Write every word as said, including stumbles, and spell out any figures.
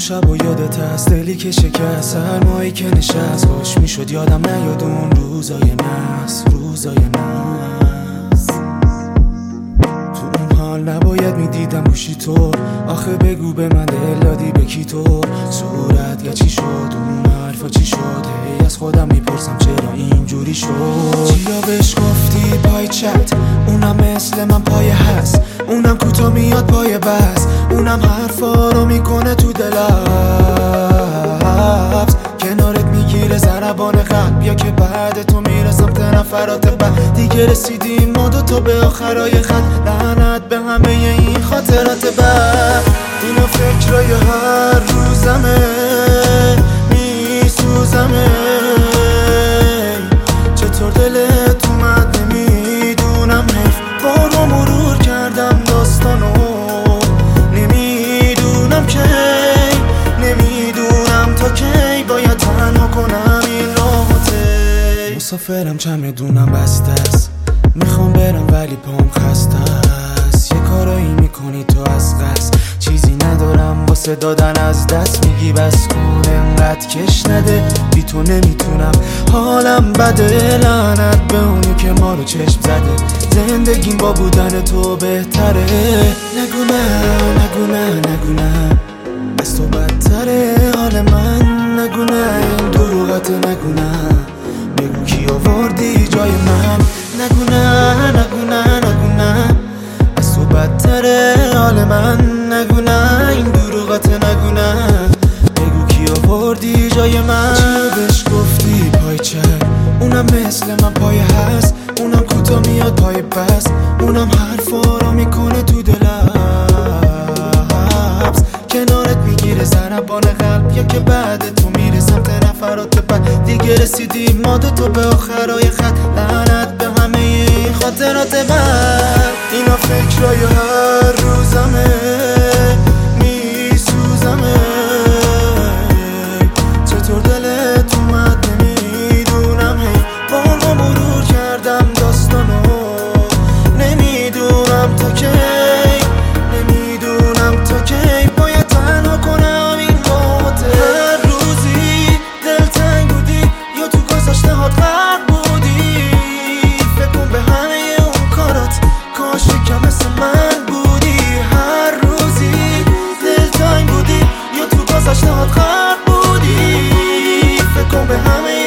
شب و یادت هست دلی که شکست، سرمایی که نشست، خوش میشد یادم نیاد اون روزای نحس، روزای نحس. تو اون حال نباید میدیدم گوشی تو، آخه بگو به من دل دادی به کی تو؟ صورت یا چی شد اون حرفا چی شد؟ هی از خودم میپرسم چرا اینجوری شد؟ چیا بهش گفتی پای چت؟ اونم مثل من پایه هست، اونم کوتا میاد پای بس، اونم حرفا رو میکنه تو دلبز، کنارت میگیره ضربان قلب. بیا که بعد تو میره سمت نفرات بعد، دیگه رسیدیم ما دوتا به آخرای خط، لعنت به همه این خاطرات بعد. اینا فکرای هر روزمه میسوزمه، چطور دلت اومد نمیدونم، حیف بارو مرور کردم داستانو، نمیدونم کی، نمیدونم تا کی باید تنها کنم این راحته. مسافرم چمدونم بسته است، میخوام برم ولی پام خسته است، یه کارایی میکنی تو از قصد، چیزی ندارم واسه دادن از دست، میگی بس کن انقدر کش نده، بی تو نمیتونم حالم بده، لعنت به اونی که ما رو چشم زده، زندگیم با بودن تو بهتره. نگو نه نگو نه نگو نه، از تو بدتره حال من، نگو نه این دروغت، نگو نه بگو کی آوردی جای من، نگو نه نگو نه نگو نه، از تو بدتره حال من، نگو نه این دروغت، نگو نه بگو کی آوردی جای من. چی بهش گفتی پای چند؟ اونم مثل من پایه هست، اونم کوتا میاد پای بس، اونم حرفا رو میکنه تو دلبز، کنارت میگیره ضربان قلب. یا که بعد تو میره سمت نفرات بعد، دیگه رسیدیم ما دوتا به آخرای خط، لعنت به همه این خاطرات بعد. اینا فکرای هر روزمه میسوزمه، چطور دلت اومد نمیدونم، هی بارها مرور کردم داستانو، نمیدونم تا کی، نمیدونم تا کی باید تنها کنم این موته. هر روزی دلتنگ بودی یا تو گذشته هات غرق بودی، فکر کن به همه اون کارات، کاش یکم مثل من بودی. هر روزی دلتنگ بودی یا تو گذشته هات غرق بودی، فکر کن به همه